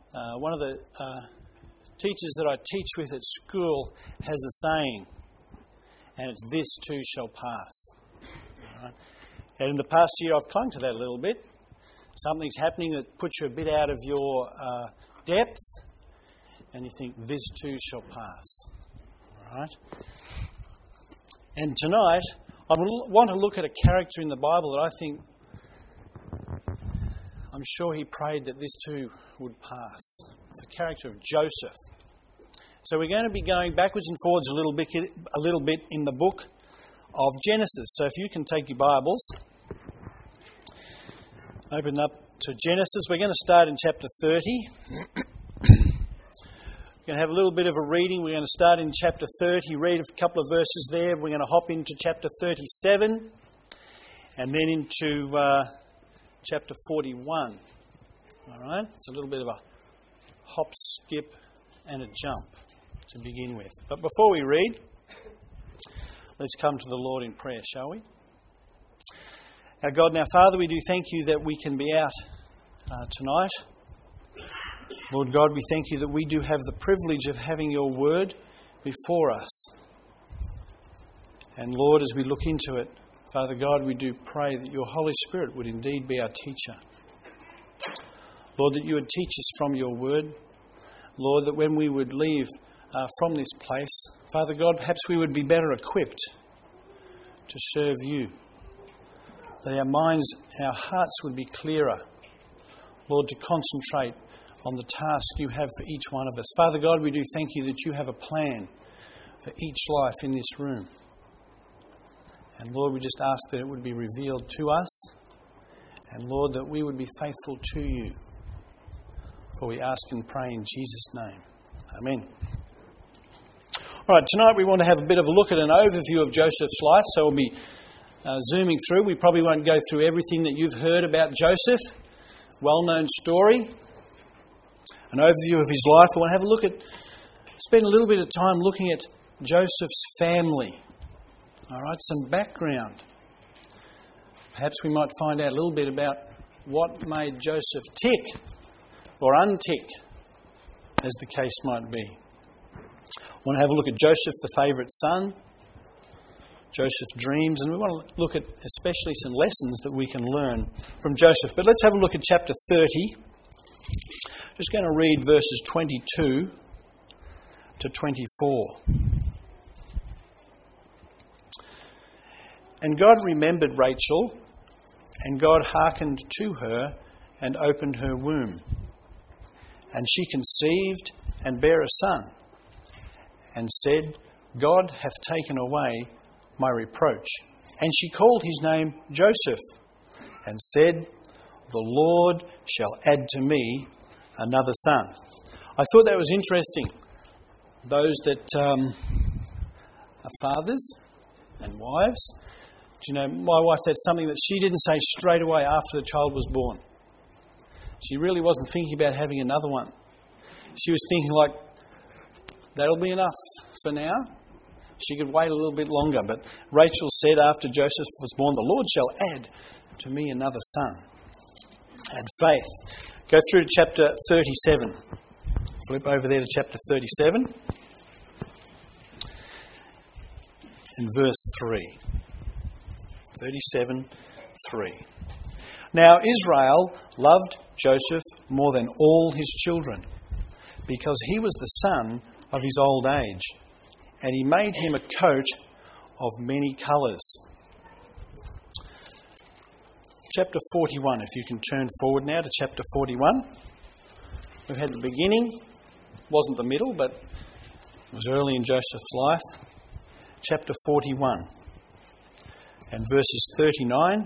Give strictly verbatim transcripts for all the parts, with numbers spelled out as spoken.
Uh, one of the uh, teachers that I teach with at school has a saying, and it's "this too shall pass." All right? And in the past year I've clung to that a little bit. Something's happening that puts you a bit out of your uh, depth, and you think, "this too shall pass." All right? And tonight I want to look at a character in the Bible that I think, I'm sure he prayed that this too would pass. It's the character of Joseph. So we're going to be going backwards and forwards a little bit, a little bit in the book of Genesis. So if you can take your Bibles, open up to Genesis. We're going to start in chapter thirty. We're going to have a little bit of a reading. We're going to start in chapter thirty, read a couple of verses there. We're going to hop into chapter thirty-seven and then into uh, chapter forty-one. All right? It's a little bit of a hop, skip and a jump to begin with. But before we read, let's come to the Lord in prayer, shall we? Our God and our Father, we do thank you that we can be out uh, tonight. Lord God, we thank you that we do have the privilege of having your word before us. And Lord, as we look into it, Father God, we do pray that your Holy Spirit would indeed be our teacher. Lord, that you would teach us from your word. Lord, that when we would leave uh, from this place, Father God, perhaps we would be better equipped to serve you. That our minds, our hearts would be clearer, Lord, to concentrate on the task you have for each one of us. Father God, we do thank you that you have a plan for each life in this room. And Lord, we just ask that it would be revealed to us. And Lord, that we would be faithful to you. For we ask and pray in Jesus' name. Amen. All right, tonight we want to have a bit of a look at an overview of Joseph's life. So we'll be uh, zooming through. We probably won't go through everything that you've heard about Joseph. Well-known story. An overview of his life. I want to have a look at, spend a little bit of time looking at Joseph's family. All right, some background. Perhaps we might find out a little bit about what made Joseph tick or untick, as the case might be. I want to have a look at Joseph, the favourite son, Joseph's dreams, and we want to look at especially some lessons that we can learn from Joseph. But let's have a look at chapter thirty. Just going to read verses twenty-two to twenty-four. And God remembered Rachel, and God hearkened to her and opened her womb. And she conceived and bare a son, and said, God hath taken away my reproach. And she called his name Joseph, and said, the Lord shall add to me another son. I thought that was interesting. Those that um, are fathers and wives. Do you know, my wife, that's something that she didn't say straight away after the child was born. She really wasn't thinking about having another one. She was thinking like, that'll be enough for now. She could wait a little bit longer. But Rachel said after Joseph was born, the Lord shall add to me another son. Add faith. Go through to chapter thirty-seven. Flip over there to chapter thirty-seven. And verse three. thirty-seven, three. Now Israel loved Joseph more than all his children, because he was the son of his old age, and he made him a coat of many colours. Chapter forty-one, if you can turn forward now to chapter forty-one. We've had the beginning, wasn't the middle, but it was early in Joseph's life. Chapter forty-one. And verses thirty-nine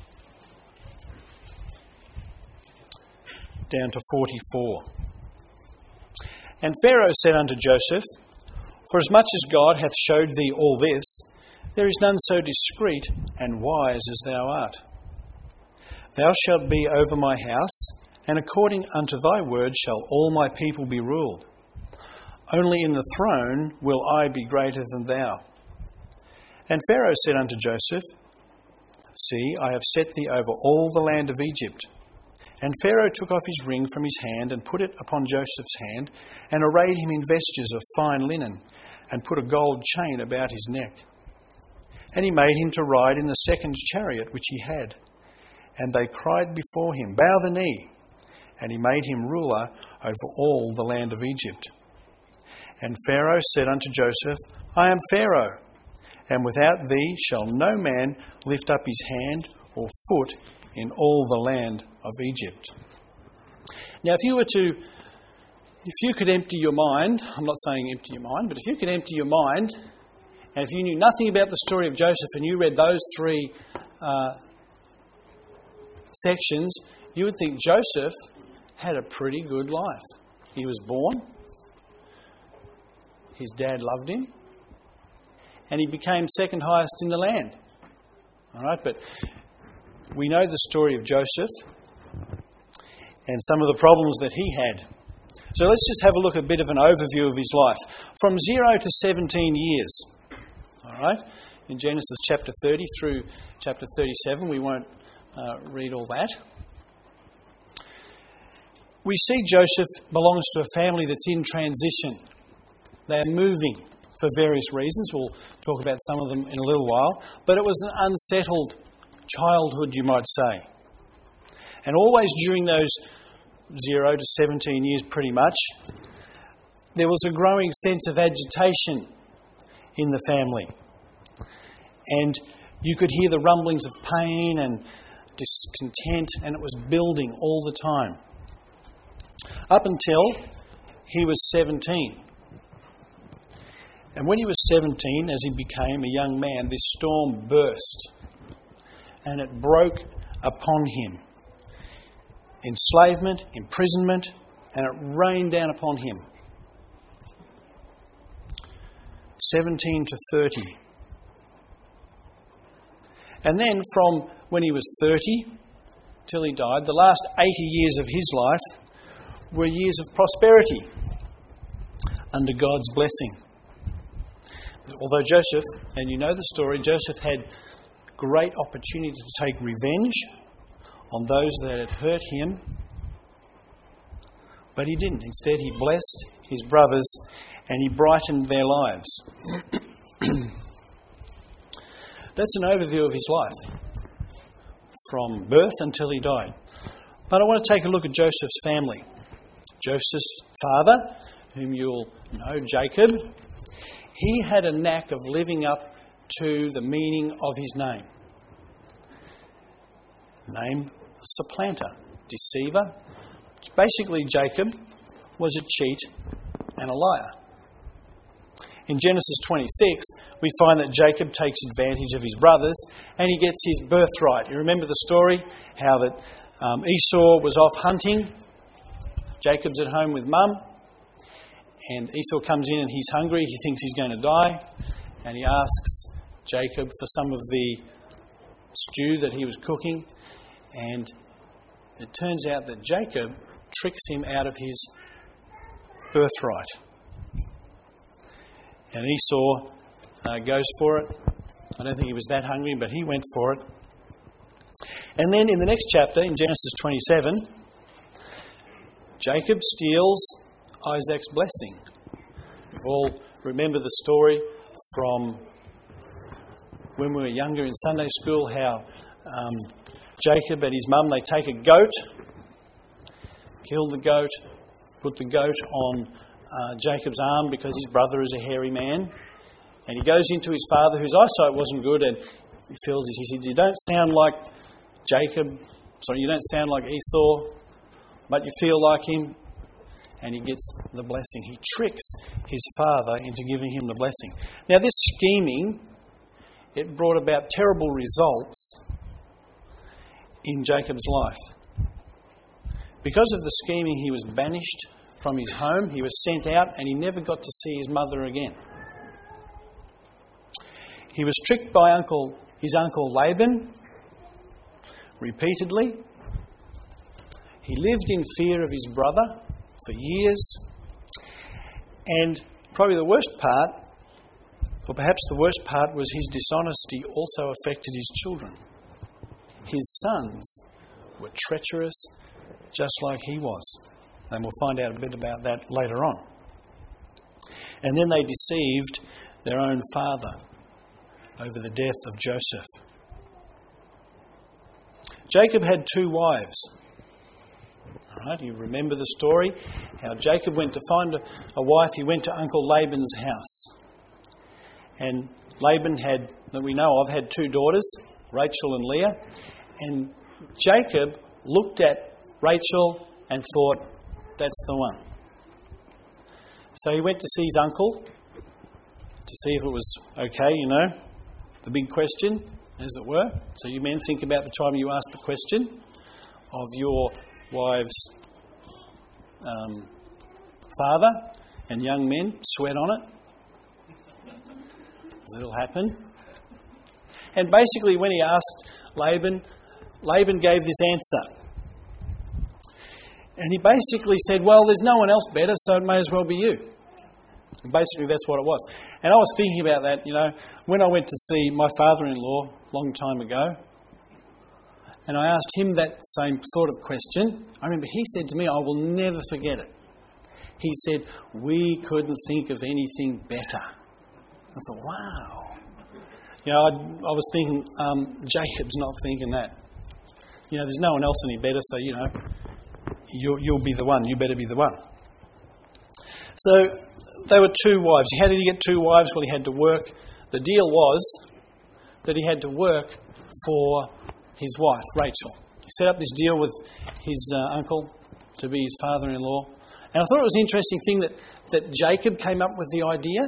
down to forty-four. And Pharaoh said unto Joseph, forasmuch as God hath showed thee all this, there is none so discreet and wise as thou art. Thou shalt be over my house, and according unto thy word shall all my people be ruled. Only in the throne will I be greater than thou. And Pharaoh said unto Joseph, see, I have set thee over all the land of Egypt. And Pharaoh took off his ring from his hand and put it upon Joseph's hand and arrayed him in vestures of fine linen and put a gold chain about his neck. And he made him to ride in the second chariot which he had. And they cried before him, "Bow the knee." And he made him ruler over all the land of Egypt. And Pharaoh said unto Joseph, "I am Pharaoh, and without thee shall no man lift up his hand or foot in all the land of Egypt." Now, if you were to, if you could empty your mind, I'm not saying empty your mind, but if you could empty your mind, and if you knew nothing about the story of Joseph and you read those three uh, sections, you would think Joseph had a pretty good life. He was born, his dad loved him, and he became second highest in the land. All right, but we know the story of Joseph and some of the problems that he had. So let's just have a look at a bit of an overview of his life. From zero to seventeen years, all right, in Genesis chapter thirty through chapter thirty-seven, we won't uh, read all that. We see Joseph belongs to a family that's in transition. They're moving for various reasons. We'll talk about some of them in a little while. But it was an unsettled childhood, you might say. And always during those zero to seventeen years, pretty much, there was a growing sense of agitation in the family. And you could hear the rumblings of pain and discontent, and it was building all the time. Up until he was seventeen. And when he was seventeen, as he became a young man, this storm burst. And it broke upon him. Enslavement, imprisonment, and it rained down upon him. seventeen to thirty. And then from when he was thirty till he died, the last eighty years of his life were years of prosperity under God's blessing. Although Joseph, and you know the story, Joseph had great opportunity to take revenge on those that had hurt him, but he didn't. Instead, he blessed his brothers and he brightened their lives. That's an overview of his life, from birth until he died. But I want to take a look at Joseph's family. Joseph's father, whom you'll know, Jacob, he had a knack of living up to the meaning of his name. Name, supplanter, deceiver. Basically, Jacob was a cheat and a liar. In Genesis twenty-six, we find that Jacob takes advantage of his brothers and he gets his birthright. You remember the story? How that um, Esau was off hunting. Jacob's at home with mum. And Esau comes in and he's hungry. He thinks he's going to die. And he asks Jacob for some of the stew that he was cooking. And it turns out that Jacob tricks him out of his birthright. And Esau uh, goes for it. I don't think he was that hungry, but he went for it. And then in the next chapter, in Genesis twenty-seven, Jacob steals Isaac's blessing. We all remember the story from when we were younger in Sunday school, how um, Jacob and his mum, they take a goat, kill the goat, put the goat on uh, Jacob's arm because his brother is a hairy man. And he goes into his father, whose eyesight wasn't good, and he feels it. He says, "You don't sound like Jacob, sorry, you don't sound like Esau, but you feel like him." And he gets the blessing. He tricks his father into giving him the blessing. Now, this scheming, it brought about terrible results in Jacob's life. Because of the scheming, he was banished from his home. He was sent out and he never got to see his mother again. He was tricked by uncle, his uncle Laban repeatedly. He lived in fear of his brother for years. And probably the worst part, or perhaps the worst part, was his dishonesty also affected his children. His sons were treacherous just like he was. And we'll find out a bit about that later on. And then they deceived their own father over the death of Joseph. Jacob had two wives. All right, you remember the story? How Jacob went to find a, a wife. He went to Uncle Laban's house. And Laban had, that we know of, had two daughters, Rachel and Leah. And Jacob looked at Rachel and thought, that's the one. So he went to see his uncle to see if it was okay, you know, the big question, as it were. So you men think about the time you ask the question of your wife's um, father, and young men sweat on it. Because it'll happen. And basically when he asked Laban, Laban gave this answer. And he basically said, well, there's no one else better, so it may as well be you. And basically that's what it was. And I was thinking about that, you know, when I went to see my father-in-law a long time ago, and I asked him that same sort of question. I remember he said to me, I will never forget it. He said, we couldn't think of anything better. I thought, wow. You know, I, I was thinking, um, Jacob's not thinking that. You know, there's no one else any better, so, you know, you'll, you'll be the one. You better be the one. So they were two wives. How did he get two wives? Well, he had to work. The deal was that he had to work for his wife, Rachel. He set up this deal with his uh, uncle to be his father-in-law. And I thought it was an interesting thing that, that Jacob came up with the idea.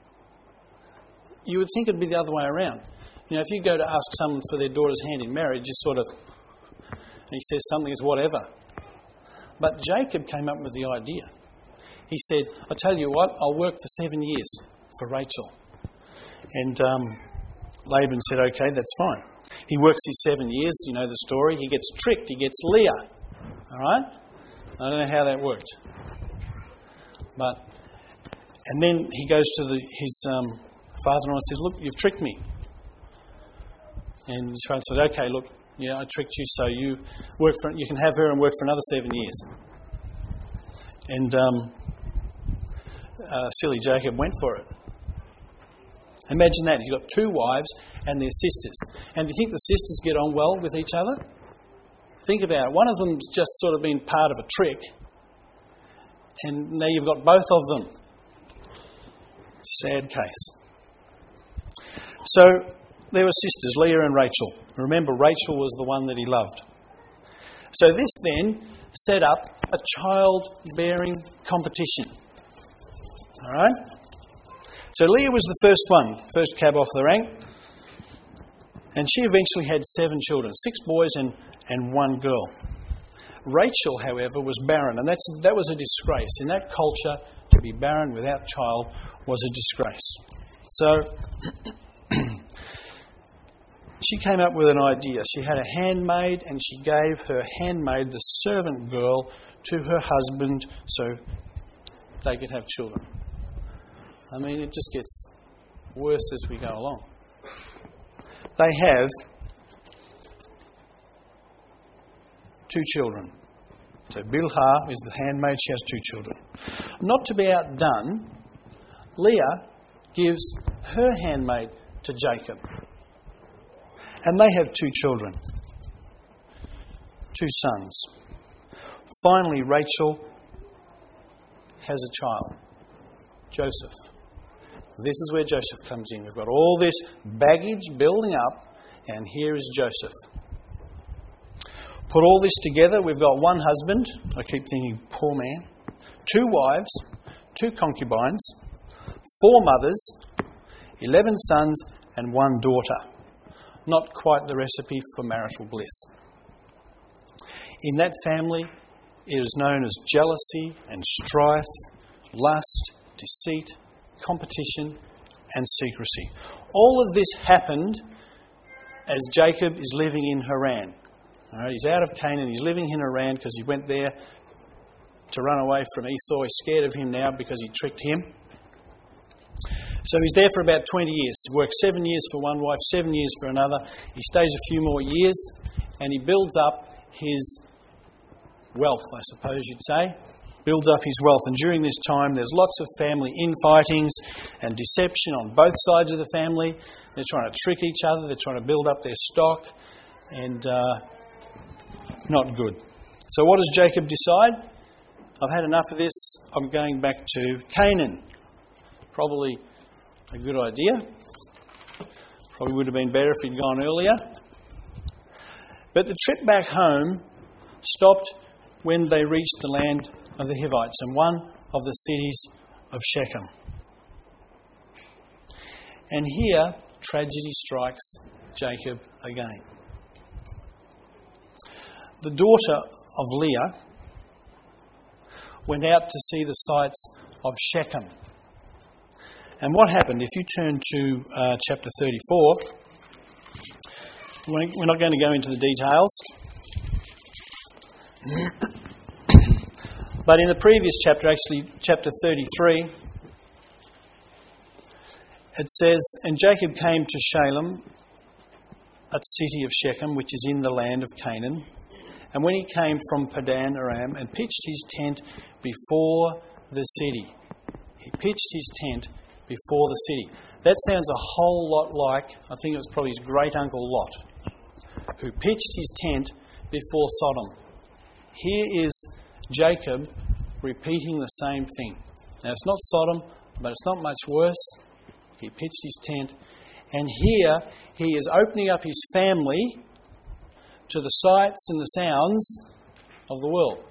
You would think it'd be the other way around. You know, if you go to ask someone for their daughter's hand in marriage, you sort of, and he says something is whatever. But Jacob came up with the idea. He said, I tell you what, I'll work for seven years for Rachel. And um, Laban said, okay, that's fine. He works his seven years, you know the story. He gets tricked. He gets Leah. All right? I don't know how that worked. But, and then he goes to the, his um, father-in-law and says, look, you've tricked me. And his father said, okay, look, yeah, I tricked you, so you work for, you can have her and work for another seven years. And um, uh, silly Jacob went for it. Imagine that. He's got two wives and their sisters. And do you think the sisters get on well with each other? Think about it. One of them's just sort of been part of a trick. And now you've got both of them. Sad case. So there were sisters, Leah and Rachel. Remember, Rachel was the one that he loved. So this then set up a childbearing competition. All right? So Leah was the first one, first cab off the rank. And she eventually had seven children, six boys and, and one girl. Rachel, however, was barren, and that's that was a disgrace. In that culture, to be barren without child was a disgrace. So she came up with an idea. She had a handmaid, and she gave her handmaid, the servant girl, to her husband so they could have children. I mean, it just gets worse as we go along. They have two children. So Bilhah is the handmaid, she has two children. Not to be outdone, Leah gives her handmaid to Jacob. And they have two children, two sons. Finally, Rachel has a child, Joseph. This is where Joseph comes in. We've got all this baggage building up, and here is Joseph. Put all this together, we've got one husband. I keep thinking, poor man. Two wives, two concubines, four mothers, eleven sons, and one daughter. Not quite the recipe for marital bliss. In that family, it is known as jealousy and strife, lust, deceit, competition, and secrecy. All of this happened as Jacob is living in Haran. All right, he's out of Canaan, he's living in Haran because he went there to run away from Esau. He's scared of him now because he tricked him. So he's there for about twenty years. He works seven years for one wife, seven years for another. He stays a few more years and he builds up his wealth, I suppose you'd say. Builds up his wealth. And during this time, there's lots of family infightings and deception on both sides of the family. They're trying to trick each other. They're trying to build up their stock. And uh, not good. So what does Jacob decide? I've had enough of this. I'm going back to Canaan. Probably a good idea. Probably would have been better if he'd gone earlier. But the trip back home stopped when they reached the land of the Hivites and one of the cities of Shechem. And here, tragedy strikes Jacob again. The daughter of Leah went out to see the sights of Shechem. And what happened? If you turn to uh, chapter thirty-four, we're not going to go into the details. But in the previous chapter, actually chapter thirty-three, it says, "And Jacob came to Shalem, a city of Shechem, which is in the land of Canaan. And when he came from Padan Aram and pitched his tent before the city." He pitched his tent before the city. That sounds a whole lot like, I think it was probably his great-uncle Lot, who pitched his tent before Sodom. Here is Jacob repeating the same thing. Now, it's not Sodom, but it's not much worse. He pitched his tent. And here he is opening up his family to the sights and the sounds of the world.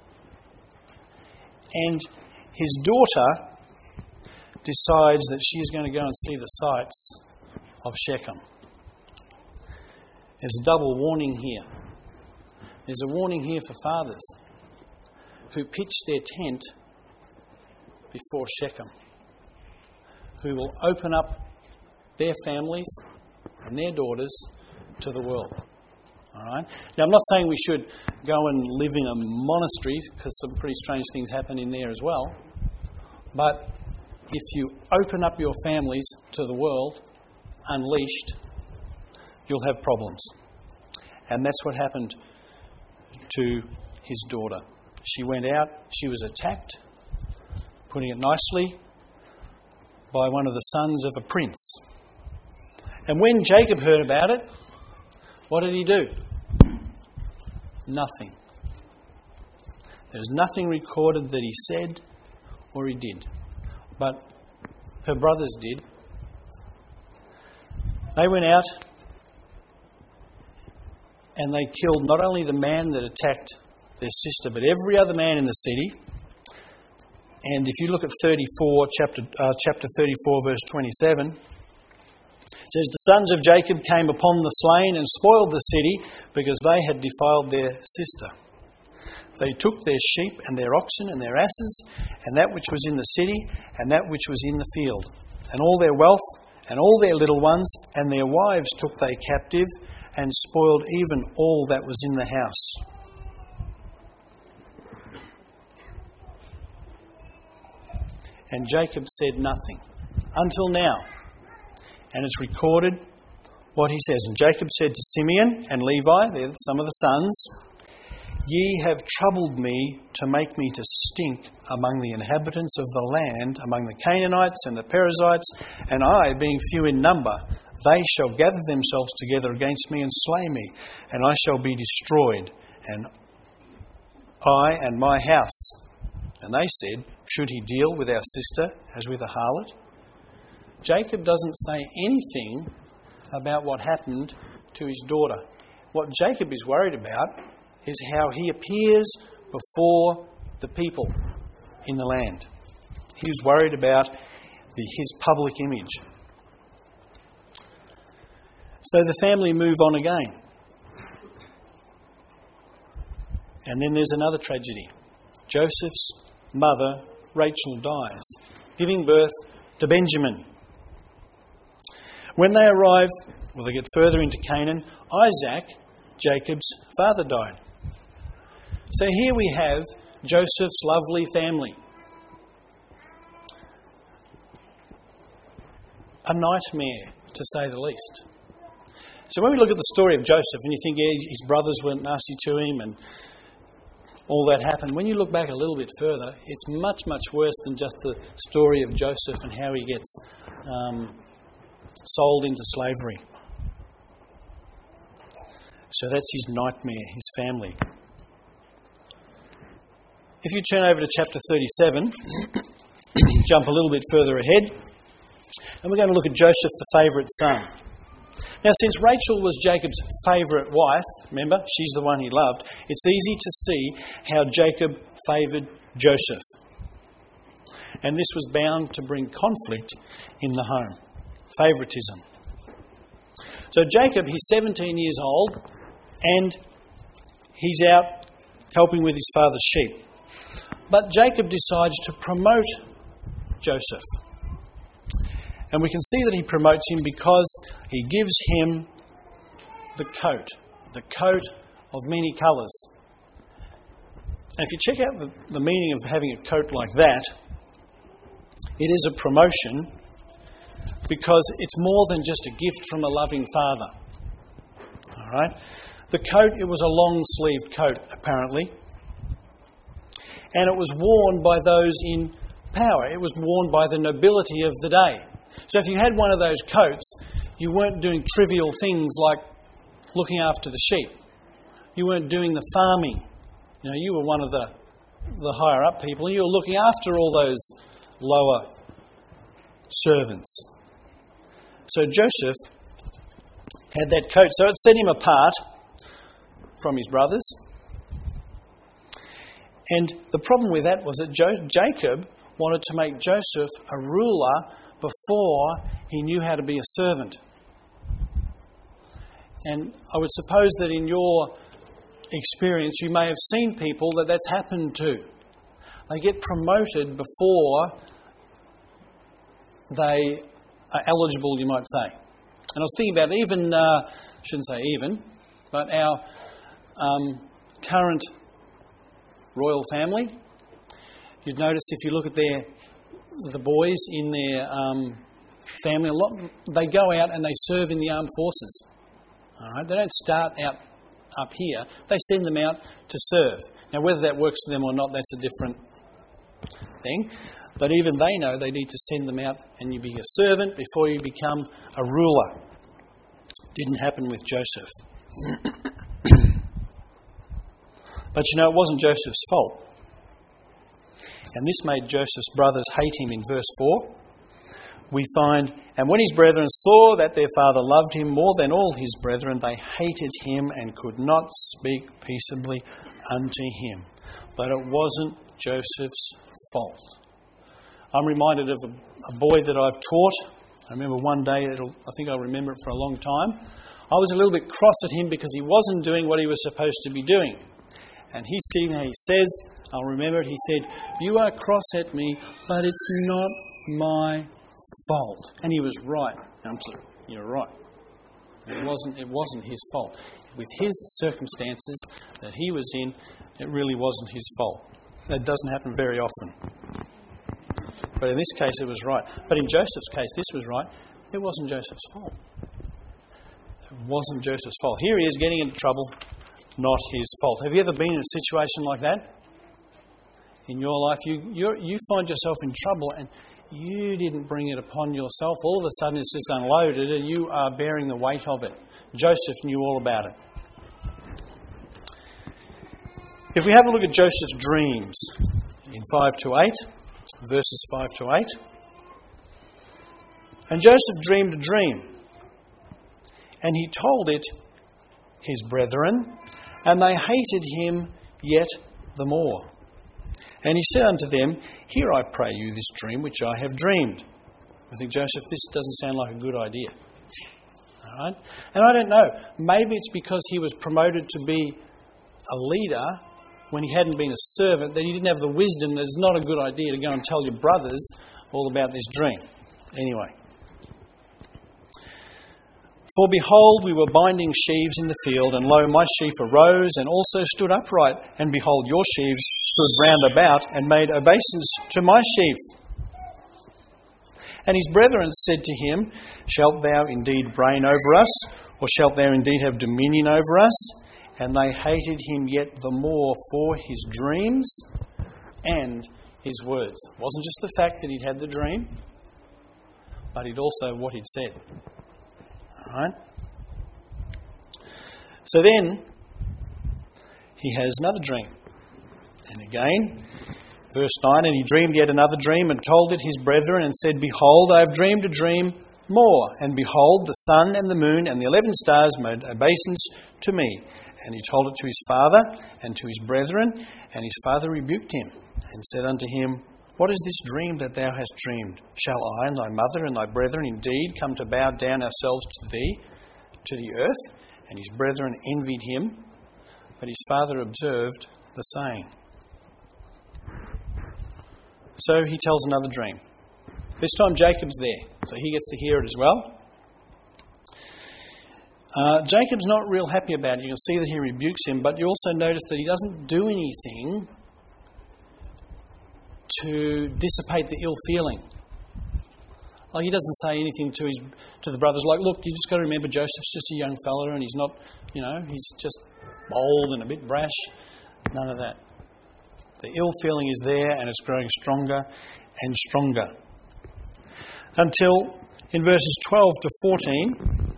And his daughter decides that she's going to go and see the sights of Shechem. There's a double warning here. There's a warning here for fathers who pitch their tent before Shechem, who will open up their families and their daughters to the world. All right? Now, I'm not saying we should go and live in a monastery, because some pretty strange things happen in there as well. But if you open up your families to the world, unleashed, you'll have problems. And that's what happened to his daughter. She went out, she was attacked, putting it nicely, by one of the sons of a prince. And when Jacob heard about it, what did he do? Nothing. There's nothing recorded that he said or he did. But her brothers did. They went out and they killed not only the man that attacked their sister, but every other man in the city. And if you look at thirty-four, chapter uh, chapter thirty-four, verse twenty-seven, it says, "The sons of Jacob came upon the slain and spoiled the city, because they had defiled their sister. They took their sheep and their oxen and their asses, and that which was in the city, and that which was in the field, and all their wealth, and all their little ones, and their wives took they captive, and spoiled even all that was in the house." And Jacob said nothing until now. And it's recorded what he says. "And Jacob said to Simeon and Levi," they're some of the sons, "Ye have troubled me to make me to stink among the inhabitants of the land, among the Canaanites and the Perizzites, and I, being few in number, they shall gather themselves together against me and slay me, and I shall be destroyed, and I and my house." And they said, "Should he deal with our sister as with a harlot?" Jacob doesn't say anything about what happened to his daughter. What Jacob is worried about is how he appears before the people in the land. He was worried about the, his public image. So the family move on again. And then there's another tragedy. Joseph's mother, Rachel, dies, giving birth to Benjamin. When they arrive, well, they get further into Canaan, Isaac, Jacob's father, died. So here we have Joseph's lovely family. A nightmare, to say the least. So when we look at the story of Joseph and you think, yeah, his brothers weren't nasty to him and all that happened. When you look back a little bit further, it's much, much worse than just the story of Joseph and how he gets um, sold into slavery. So that's his nightmare, his family. If you turn over to chapter thirty-seven, jump a little bit further ahead, and we're going to look at Joseph, the favourite son. Now, since Rachel was Jacob's favourite wife, remember, she's the one he loved, it's easy to see how Jacob favoured Joseph. And this was bound to bring conflict in the home. Favouritism. So Jacob, he's seventeen years old, and he's out helping with his father's sheep. But Jacob decides to promote Joseph. And we can see that he promotes him because he gives him the coat, the coat of many colours. And if you check out the, the meaning of having a coat like that, it is a promotion because it's more than just a gift from a loving father. All right? The coat, it was a long-sleeved coat, apparently. And it was worn by those in power. It was worn by the nobility of the day. So if you had one of those coats, you weren't doing trivial things like looking after the sheep. You weren't doing the farming. You know, you were one of the, the higher up people, and you were looking after all those lower servants. So Joseph had that coat, so it set him apart from his brothers. And the problem with that was that jo- Jacob wanted to make Joseph a ruler before he knew how to be a servant. And I would suppose that in your experience you may have seen people that that's happened to. They get promoted before they are eligible, you might say. And I was thinking about even, uh, I shouldn't say even, but our um, current royal family. You'd notice if you look at their the boys in their um, family, a lot they go out and they serve in the armed forces. All right, they don't start out up here; they send them out to serve. Now, whether that works for them or not, that's a different thing. But even they know they need to send them out, and you be a servant before you become a ruler. Didn't happen with Joseph. But you know, it wasn't Joseph's fault. And this made Joseph's brothers hate him in verse four. We find, and when his brethren saw that their father loved him more than all his brethren, they hated him and could not speak peaceably unto him. But it wasn't Joseph's fault. I'm reminded of a, a boy that I've taught. I remember one day, it'll, I think I'll remember it for a long time. I was a little bit cross at him because he wasn't doing what he was supposed to be doing. And he's sitting there, he says, I'll remember it, he said, "You are cross at me, but it's not my fault." And he was right. I'm sorry, you're right. It wasn't, it wasn't his fault. With his circumstances that he was in, it really wasn't his fault. That doesn't happen very often. But in this case, it was right. But in Joseph's case, this was right. It wasn't Joseph's fault. It wasn't Joseph's fault. Here he is getting into trouble. Not his fault. Have you ever been in a situation like that? In your life, you you you find yourself in trouble and you didn't bring it upon yourself. All of a sudden it's just unloaded and you are bearing the weight of it. Joseph knew all about it. If we have a look at Joseph's dreams in five to eight, verses five to eight. And Joseph dreamed a dream, and he told it his brethren, and they hated him yet the more. And he said unto them, "Hear, I pray you, this dream which I have dreamed." I think, Joseph, this doesn't sound like a good idea. All right? And I don't know, maybe it's because he was promoted to be a leader when he hadn't been a servant, that he didn't have the wisdom that it's not a good idea to go and tell your brothers all about this dream. Anyway. "For behold, we were binding sheaves in the field, and lo, my sheaf arose and also stood upright, and behold, your sheaves stood round about and made obeisance to my sheaf. And his brethren said to him, Shalt thou indeed reign over us, or shalt thou indeed have dominion over us? and they hated him yet the more for his dreams and his words. It wasn't just the fact that he'd had the dream, but he'd also what he'd said. All right? So then, he has another dream. And again, verse nine, and he dreamed yet another dream and told it his brethren and said, Behold, I have dreamed a dream more. And behold, the sun and the moon and the eleven stars made obeisance to me. And he told it to his father and to his brethren, and his father rebuked him and said unto him, What is this dream that thou hast dreamed? Shall I and thy mother and thy brethren indeed come to bow down ourselves to thee, to the earth? And his brethren envied him, but his father observed the saying. So he tells another dream. This time Jacob's there, so he gets to hear it as well. Uh, Jacob's not real happy about it. You'll see that he rebukes him, but you also notice that he doesn't do anything to dissipate the ill feeling. Like he doesn't say anything to his to the brothers like, look, you just got to remember Joseph's just a young fella and he's not, you know, he's just bold and a bit brash. None of that. The ill feeling is there and it's growing stronger and stronger. Until in verses twelve to fourteen,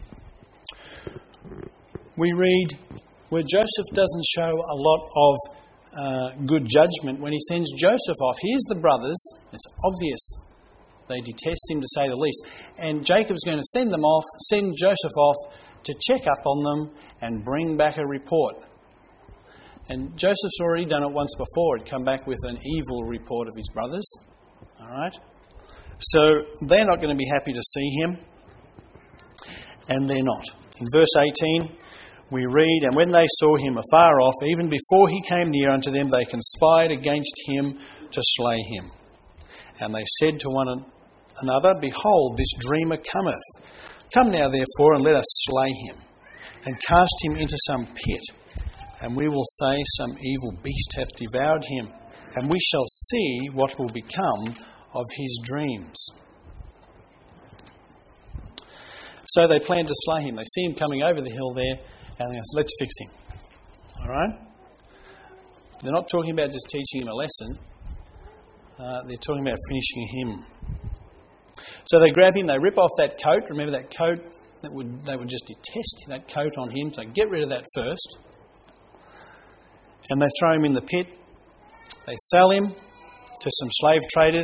we read where Joseph doesn't show a lot of uh, good judgment when he sends Joseph off. Here's the brothers. It's obvious they detest him, to say the least. And Jacob's going to send them off, send Joseph off to check up on them and bring back a report. And Joseph's already done it once before. He'd come back with an evil report of his brothers. All right? So they're not going to be happy to see him. And they're not. In verse eighteen, we read, And when they saw him afar off, even before he came near unto them, they conspired against him to slay him. And they said to one another, Behold, this dreamer cometh. Come now, therefore, and let us slay him, and cast him into some pit. And we will say, Some evil beast hath devoured him, and we shall see what will become of his dreams. So they plan to slay him. They see him coming over the hill there, and they say, let's fix him. All right? They're not talking about just teaching him a lesson. Uh, they're talking about finishing him. So they grab him, they rip off that coat. Remember that coat? That would they would just detest that coat on him. So get rid of that first. And they throw him in the pit. They sell him to some slave traders.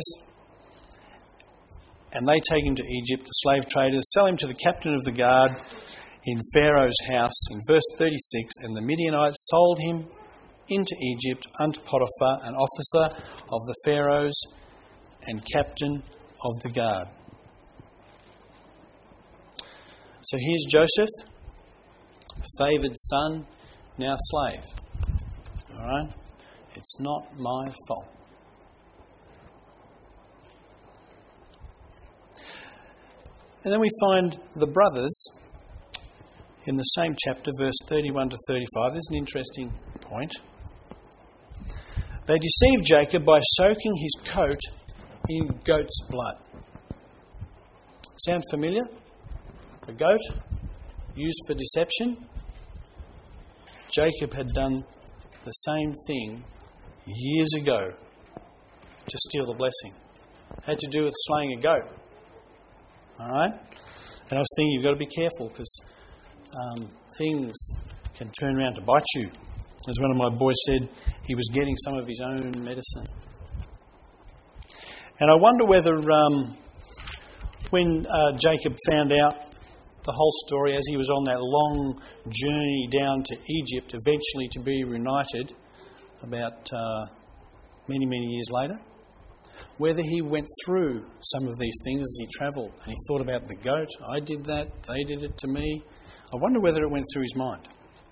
And they take him to Egypt, the slave traders, sell him to the captain of the guard in Pharaoh's house. In verse thirty-six, and the Midianites sold him into Egypt unto Potiphar, an officer of the Pharaoh's and captain of the guard. So here's Joseph, favoured son, now slave. All right? It's not my fault. And then we find the brothers in the same chapter, verse thirty-one to thirty-five. There's an interesting point. They deceived Jacob by soaking his coat in goat's blood. Sound familiar? A goat used for deception. Jacob had done the same thing years ago to steal the blessing. It had to do with slaying a goat. All right? And I was thinking, you've got to be careful because um, things can turn around to bite you. As one of my boys said, he was getting some of his own medicine. And I wonder whether um, when uh, Jacob found out the whole story as he was on that long journey down to Egypt, eventually to be reunited about uh, many, many years later, whether he went through some of these things as he travelled and he thought about the goat, I did that, they did it to me. I wonder whether it went through his mind.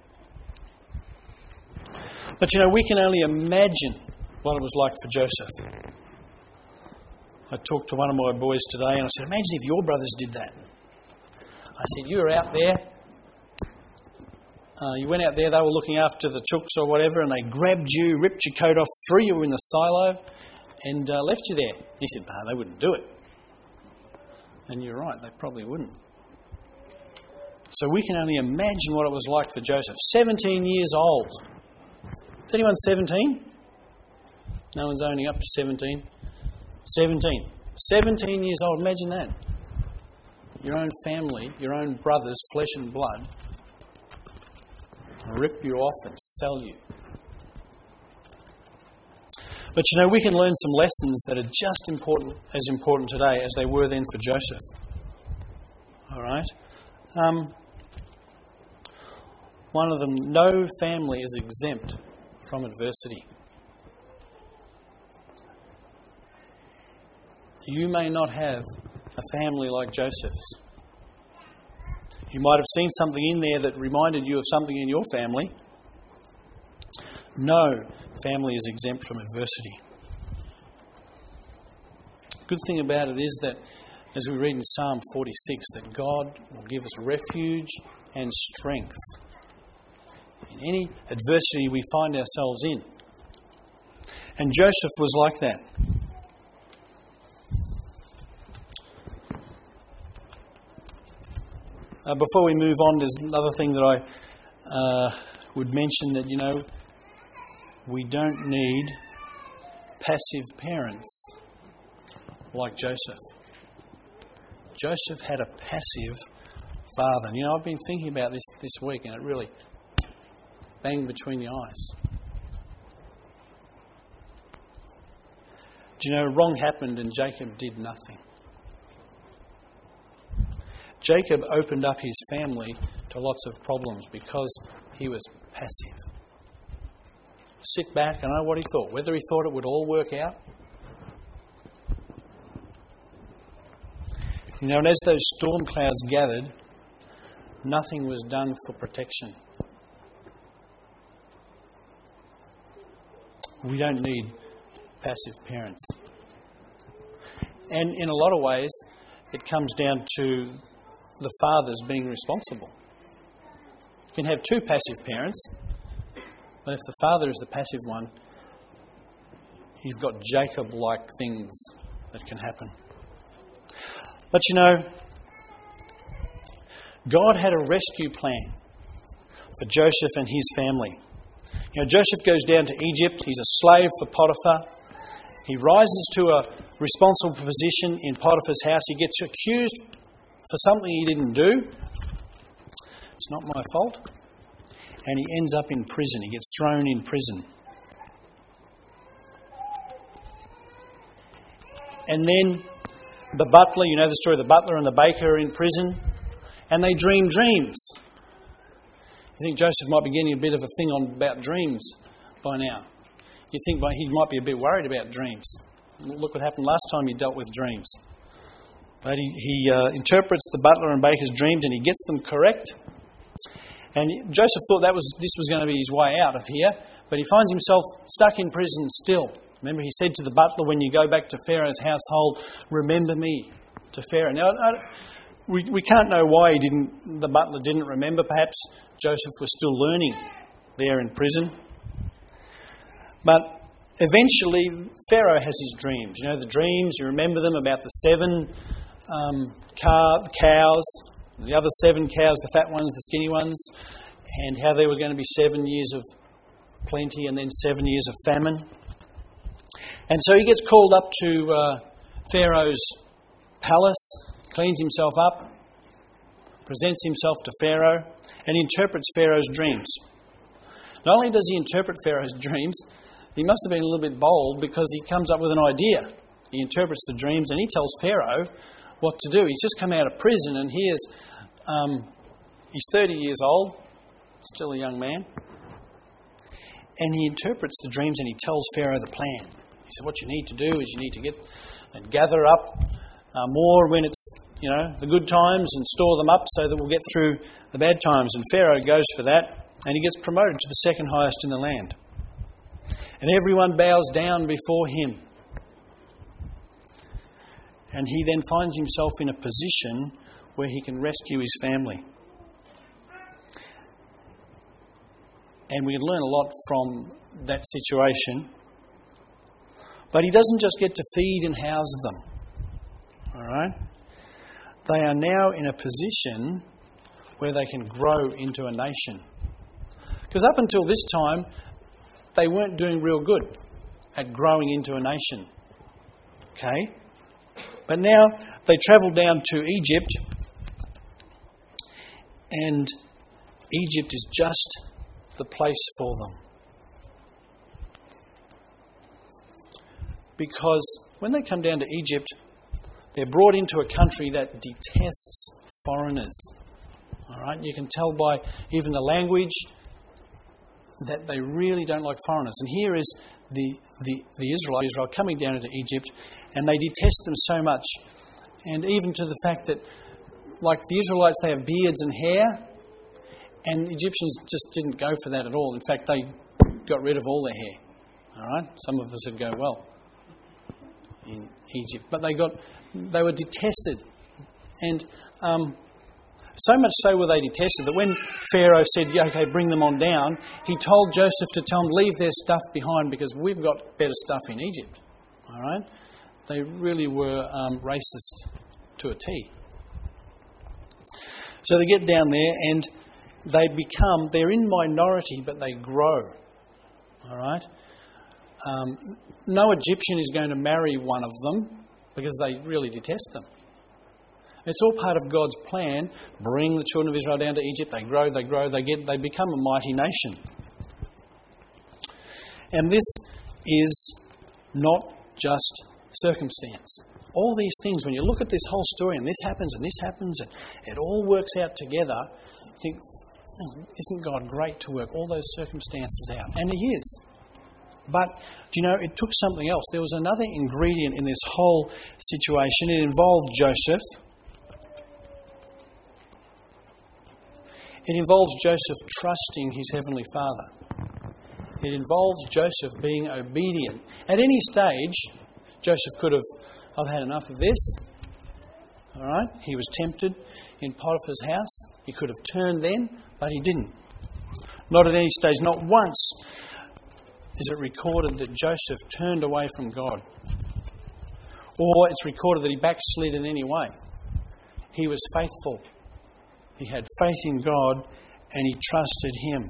But you know, we can only imagine what it was like for Joseph. I talked to one of my boys today and I said, imagine if your brothers did that. I said, you were out there, uh, you went out there, they were looking after the chooks or whatever, and they grabbed you, ripped your coat off, threw you in the silo, and uh, left you there. He said, no, they wouldn't do it. And you're right, they probably wouldn't. So we can only imagine what it was like for Joseph. seventeen years old. Is anyone seventeen? No one's only up to seventeen. seventeen. seventeen years old. Imagine that. Your own family, your own brothers, flesh and blood, rip you off and sell you. But you know, we can learn some lessons that are just important, as important today as they were then for Joseph. All right? Um, one of them, no family is exempt from adversity. You may not have a family like Joseph's. You might have seen something in there that reminded you of something in your family. No family is exempt from adversity. Good thing about it is that, as we read in Psalm forty-six, that God will give us refuge and strength in any adversity we find ourselves in. And Joseph was like that. Uh, before we move on, there's another thing that I uh, would mention, that, you know, we don't need passive parents like Joseph. Joseph had a passive father. And, you know, I've been thinking about this this week, and it really banged between the eyes. Do you know, wrong happened and Jacob did nothing. Jacob opened up his family to lots of problems because he was passive. Sit back and know what he thought. Whether he thought it would all work out. You know, and as those storm clouds gathered, nothing was done for protection. We don't need passive parents. And in a lot of ways, it comes down to the fathers being responsible. You can have two passive parents, but if the father is the passive one, you've got Jacob-like things that can happen. But you know, God had a rescue plan for Joseph and his family. You know, Joseph goes down to Egypt. He's a slave for Potiphar. He rises to a responsible position in Potiphar's house. He gets accused for something he didn't do. It's not my fault. And he ends up in prison. He gets thrown in prison. And then the butler, you know the story, the butler and the baker are in prison, and they dream dreams. You think Joseph might be getting a bit of a thing on about dreams by now. You think he might be a bit worried about dreams. Look what happened last time he dealt with dreams. But he, he uh, interprets the butler and baker's dreams, and he gets them correct. And Joseph thought that was this was going to be his way out of here, but he finds himself stuck in prison still. Remember, he said to the butler, when you go back to Pharaoh's household, remember me to Pharaoh. Now, I, we, we can't know why he didn't. The butler didn't remember. Perhaps Joseph was still learning there in prison. But eventually, Pharaoh has his dreams. You know, the dreams, you remember them, about the seven um, car, cows, the other seven cows, the fat ones, the skinny ones, and how there were going to be seven years of plenty and then seven years of famine. And so he gets called up to uh, Pharaoh's palace, cleans himself up, presents himself to Pharaoh, and interprets Pharaoh's dreams. Not only does he interpret Pharaoh's dreams, he must have been a little bit bold, because he comes up with an idea. He interprets the dreams and he tells Pharaoh what to do. He's just come out of prison, and here's, um, he's thirty years old, still a young man, and he interprets the dreams and he tells Pharaoh the plan. He said, what you need to do is you need to get and gather up uh, more when it's, you know, the good times, and store them up so that we'll get through the bad times. And Pharaoh goes for that, and he gets promoted to the second highest in the land. And everyone bows down before him. And he then finds himself in a position where he can rescue his family. And we can learn a lot from that situation. But he doesn't just get to feed and house them. All right? They are now in a position where they can grow into a nation. Because up until this time, they weren't doing real good at growing into a nation. Okay? But now they travel down to Egypt, and Egypt is just the place for them. Because when they come down to Egypt, they're brought into a country that detests foreigners. All right? You can tell by even the language that they really don't like foreigners. And here is the, the, the Israelites Israel coming down into Egypt, and they detest them so much. And even to the fact that, like the Israelites, they have beards and hair, and Egyptians just didn't go for that at all. In fact, they got rid of all their hair. All right? Some of us would go, well, in Egypt. But they got, they were detested. And um, so much so were they detested that when Pharaoh said, yeah, okay, bring them on down, he told Joseph to tell them, leave their stuff behind because we've got better stuff in Egypt. All right? They really were um, racist to a T. So they get down there and they become, they're in minority, but they grow. All right? Um, no Egyptian is going to marry one of them because they really detest them. It's all part of God's plan. Bring the children of Israel down to Egypt. They grow, they grow, they get, they become a mighty nation. And this is not just circumstance. All these things, when you look at this whole story, and this happens and this happens, and it all works out together, you think, isn't God great to work all those circumstances out? And He is. But, do you know, it took something else. There was another ingredient in this whole situation. It involved Joseph. It involves Joseph trusting his Heavenly Father. It involves Joseph being obedient. At any stage, Joseph could have, I've had enough of this. All right? He was tempted in Potiphar's house. He could have turned then, but he didn't. Not at any stage. Not once is it recorded that Joseph turned away from God. Or it's recorded that he backslid in any way. He was faithful. He had faith in God and he trusted Him.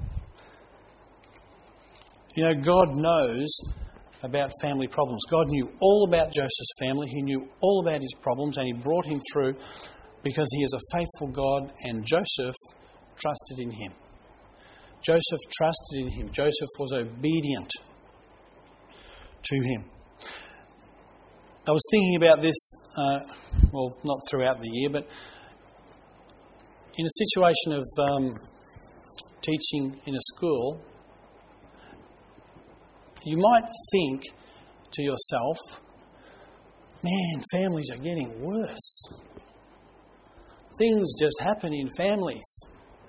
You know, God knows about family problems. God knew all about Joseph's family. He knew all about his problems and He brought him through because He is a faithful God and Joseph trusted in Him. Joseph trusted in Him. Joseph was obedient to Him. I was thinking about this, uh, well, not throughout the year, but in a situation of um, teaching in a school, you might think to yourself, man, families are getting worse. Things just happen in families.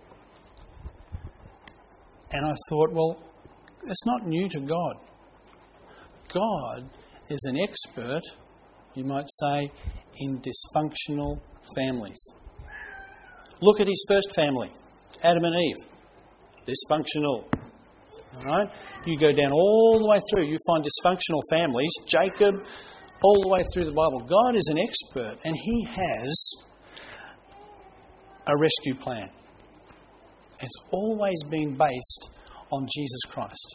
And I thought, well, it's not new to God. God is an expert, you might say, in dysfunctional families. Look at His first family, Adam and Eve. Dysfunctional. All right? You go down all the way through, you find dysfunctional families. Jacob, all the way through the Bible. God is an expert and He has a rescue plan. It's always been based on Jesus Christ.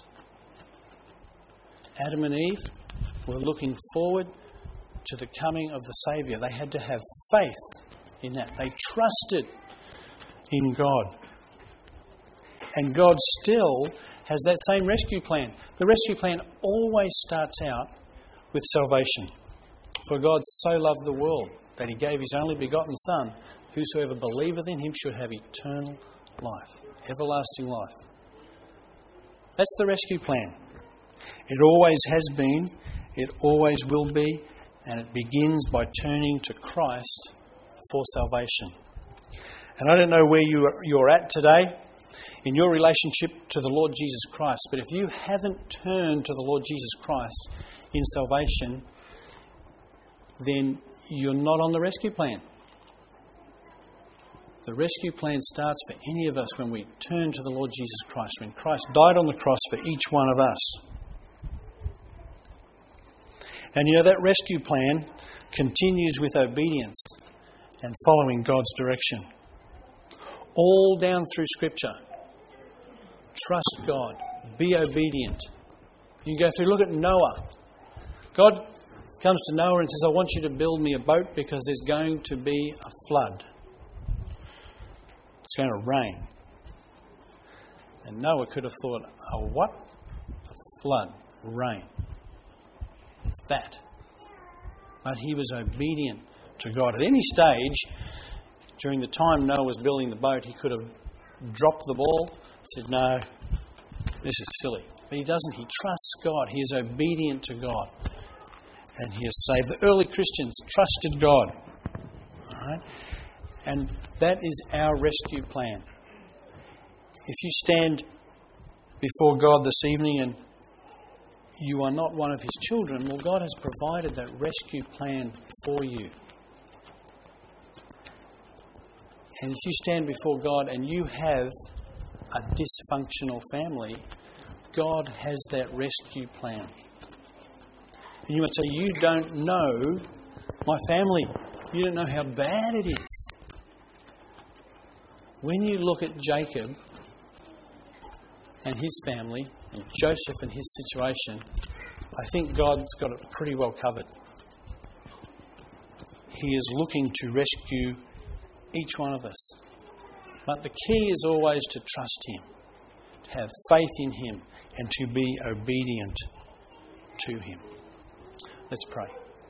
Adam and Eve were looking forward to the coming of the Saviour. They had to have faith in that. They trusted in God. And God still has that same rescue plan. The rescue plan always starts out with salvation. For God so loved the world that He gave His only begotten Son. Whosoever believeth in Him should have eternal life, everlasting life. That's the rescue plan. It always has been, it always will be, and it begins by turning to Christ for salvation. And I don't know where you are, you're at today in your relationship to the Lord Jesus Christ, but if you haven't turned to the Lord Jesus Christ in salvation, then you're not on the rescue plan. The rescue plan starts for any of us when we turn to the Lord Jesus Christ, when Christ died on the cross for each one of us. And you know, that rescue plan continues with obedience and following God's direction. all down through Scripture. Trust God. Be obedient. You go through, look at Noah. God comes to Noah and says, I want you to build me a boat because there's going to be a flood. It's going to rain. And Noah could have thought, a what? A flood. Rain. It's that. But he was obedient to God. At any stage, during the time Noah was building the boat, he could have dropped the ball and said, no, this is silly. But he doesn't. He trusts God. He is obedient to God. And he is saved. The early Christians trusted God. All right? And that is our rescue plan. If you stand before God this evening and you are not one of His children, well, God has provided that rescue plan for you. And if you stand before God and you have a dysfunctional family, God has that rescue plan. And you might say, you don't know my family. You don't know how bad it is. When you look at Jacob and his family, and Joseph and his situation, I think God's got it pretty well covered. He is looking to rescue each one of us. But the key is always to trust Him, to have faith in Him, and to be obedient to Him. Let's pray.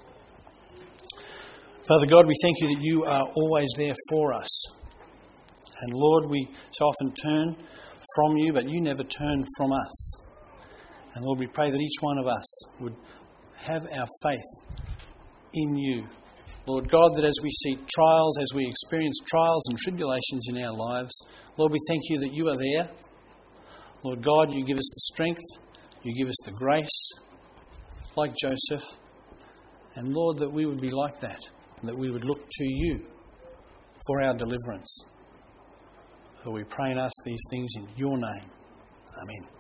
Father God, we thank You that You are always there for us. And Lord, we so often turn from You, but You never turn from us. And Lord, we pray that each one of us would have our faith in You. Lord God, that as we see trials, as we experience trials and tribulations in our lives, Lord, we thank You that You are there. Lord God, You give us the strength, You give us the grace, like Joseph. And Lord, that we would be like that, and that we would look to You for our deliverance. For we pray and ask these things in Your name. Amen.